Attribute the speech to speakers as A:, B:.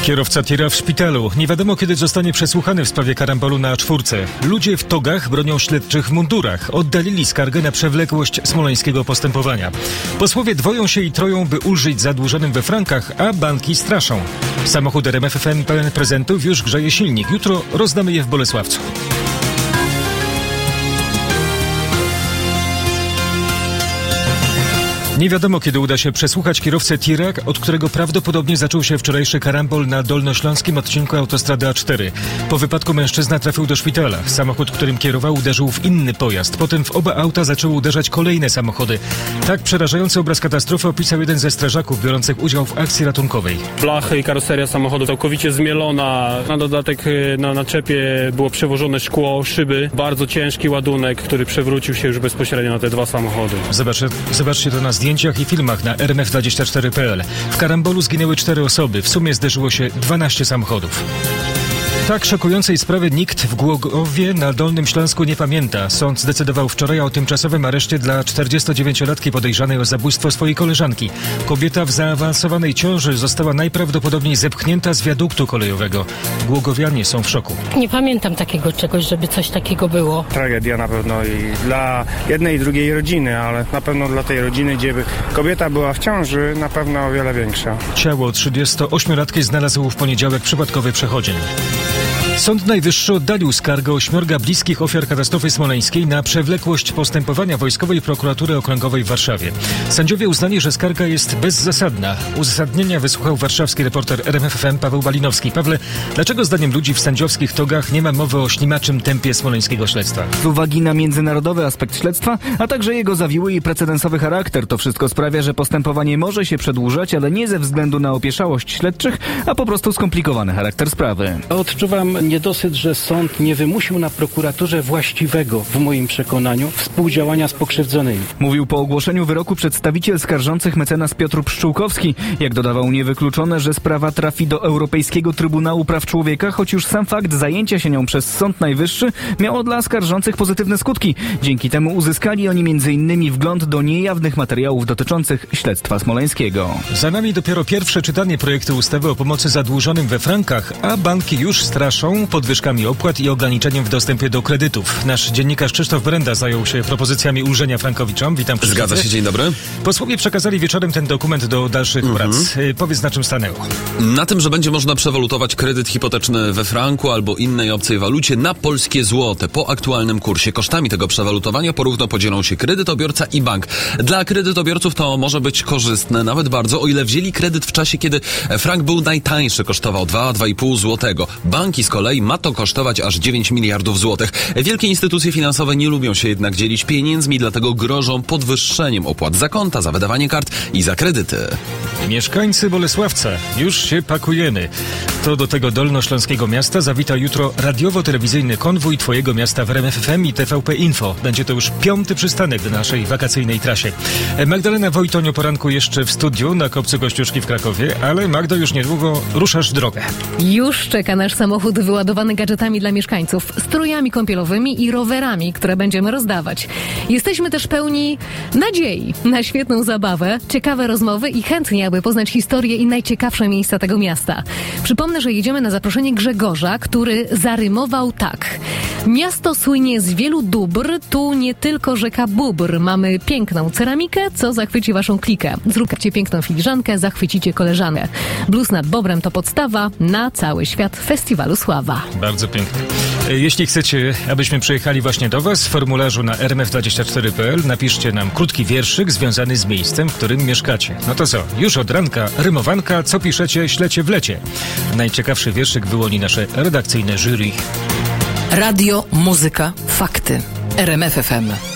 A: Kierowca tira w szpitalu. Nie wiadomo, kiedy zostanie przesłuchany w sprawie karambolu na A4. Ludzie w togach bronią śledczych w mundurach. Oddalili skargę na przewlekłość smoleńskiego postępowania. Posłowie dwoją się i troją, by ulżyć zadłużonym we frankach, a banki straszą. Samochód RMF FM pełen prezentów, już grzeje silnik. Jutro rozdamy je w Bolesławcu. Nie wiadomo, kiedy uda się przesłuchać kierowcę tira, od którego prawdopodobnie zaczął się wczorajszy karambol na dolnośląskim odcinku autostrady A4. Po wypadku mężczyzna trafił do szpitala. Samochód, którym kierował, uderzył w inny pojazd. Potem w oba auta zaczęły uderzać kolejne samochody. Tak przerażający obraz katastrofy opisał jeden ze strażaków biorących udział w akcji ratunkowej.
B: Blachy i karoseria samochodu całkowicie zmielona. Na dodatek na naczepie było przewożone szkło, szyby. Bardzo ciężki ładunek, który przewrócił się już bezpośrednio na te dwa samochody.
A: Zobaczcie to na zdjęciach i filmach na rmf24.pl. W karambolu zginęły 4 osoby. W sumie zderzyło się 12 samochodów. Tak szokującej sprawy nikt w Głogowie na Dolnym Śląsku nie pamięta. Sąd zdecydował wczoraj o tymczasowym areszcie dla 49-latki podejrzanej o zabójstwo swojej koleżanki. Kobieta w zaawansowanej ciąży została najprawdopodobniej zepchnięta z wiaduktu kolejowego. Głogowianie są w szoku.
C: Nie pamiętam takiego czegoś, żeby coś takiego było.
D: Tragedia na pewno i dla jednej i drugiej rodziny, ale na pewno dla tej rodziny, gdzie kobieta była w ciąży, na pewno o wiele większa.
A: Ciało 38-latki znalazł w poniedziałek przypadkowy przechodzień. Sąd Najwyższy oddalił skargę 8 bliskich ofiar katastrofy smoleńskiej na przewlekłość postępowania Wojskowej Prokuratury Okręgowej w Warszawie. Sędziowie uznali, że skarga jest bezzasadna. Uzasadnienia wysłuchał warszawski reporter RMF FM Paweł Balinowski. Pawle, dlaczego zdaniem ludzi w sędziowskich togach nie ma mowy o ślimaczym tempie smoleńskiego śledztwa?
E: Z uwagi na międzynarodowy aspekt śledztwa, a także jego zawiły i precedensowy charakter, to wszystko sprawia, że postępowanie może się przedłużać, ale nie ze względu na opieszałość śledczych, a po prostu skomplikowany charakter sprawy.
F: Odczuwam niedosyt, że sąd nie wymusił na prokuraturze właściwego, w moim przekonaniu, współdziałania z pokrzywdzonymi.
E: Mówił po ogłoszeniu wyroku przedstawiciel skarżących mecenas Piotr Pszczółkowski. Jak dodawał, niewykluczone, że sprawa trafi do Europejskiego Trybunału Praw Człowieka, choć już sam fakt zajęcia się nią przez Sąd Najwyższy miało dla skarżących pozytywne skutki. Dzięki temu uzyskali oni m.in. wgląd do niejawnych materiałów dotyczących śledztwa smoleńskiego.
A: Za nami dopiero pierwsze czytanie projektu ustawy o pomocy zadłużonym we frankach, a banki już straszą podwyżkami opłat i ograniczeniem w dostępie do kredytów. Nasz dziennikarz Krzysztof Brenda zajął się propozycjami ulżenia frankowiczom. Witam Krzysztofie.
G: Zgadza się, dzień dobry.
A: Posłowie przekazali wieczorem ten dokument do dalszych prac. Powiedz, na czym stanęło.
G: Na tym, że będzie można przewalutować kredyt hipoteczny we franku albo innej obcej walucie na polskie złote po aktualnym kursie. Kosztami tego przewalutowania porówno podzielą się kredytobiorca i bank. Dla kredytobiorców to może być korzystne, nawet bardzo, o ile wzięli kredyt w czasie, kiedy frank był najtańszy, kosztował 2,5 złotego. Banki z kolei ma to kosztować aż 9 miliardów złotych. Wielkie instytucje finansowe nie lubią się jednak dzielić pieniędzmi, dlatego grożą podwyższeniem opłat za konta, za wydawanie kart i za kredyty.
A: Mieszkańcy Bolesławca, już się pakujemy. To do tego dolnośląskiego miasta zawita jutro radiowo-telewizyjny konwój Twojego miasta w RMF FM i TVP Info. Będzie to już 5. przystanek w naszej wakacyjnej trasie. Magdalena Wojtoń o poranku jeszcze w studiu na Kopcu Kościuszki w Krakowie, ale Magdo, już niedługo ruszasz w drogę.
H: Już czeka nasz samochód wyładowany gadżetami dla mieszkańców, strojami kąpielowymi i rowerami, które będziemy rozdawać. Jesteśmy też pełni nadziei na świetną zabawę, ciekawe rozmowy i chętnie, aby poznać historię i najciekawsze miejsca tego miasta. Przypomnę, że jedziemy na zaproszenie Grzegorza, który zarymował tak. Miasto słynie z wielu dóbr, tu nie tylko rzeka Bóbr. Mamy piękną ceramikę, co zachwyci waszą klikę. Zróbcie piękną filiżankę, zachwycicie koleżankę. Blues nad Bobrem to podstawa na cały świat Festiwalu Sława.
A: Bardzo pięknie. Jeśli chcecie, abyśmy przyjechali właśnie do was, w formularzu na rmf24.pl napiszcie nam krótki wierszyk związany z miejscem, w którym mieszkacie. No to co, już od ranka rymowanka, co piszecie, ślecie w lecie. Najciekawszy wierszyk wyłoni nasze redakcyjne jury.
I: Radio, muzyka, fakty. RMF FM.